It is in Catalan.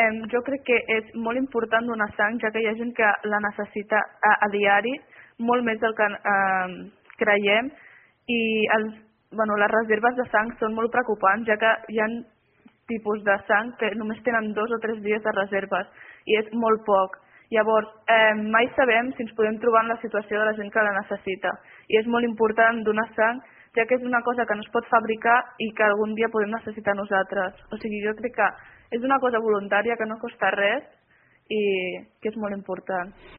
jo crec que és molt important donar sang, ja que hi ha gent que la necessita a diari, molt més del que creiem, i les reserves de sang són molt preocupants, ja que hi ha tipus de sang que només tenen 2 o 3 dies de reserves, i és molt poc. Llavors, mai sabem si ens podem trobar en la situació de la gent que la necessita, i és molt important donar sang, ja que és una cosa que no es pot fabricar i que algun dia podem necessitar nosaltres. O sigui, jo crec que és una cosa voluntària que no costa res i que és molt important.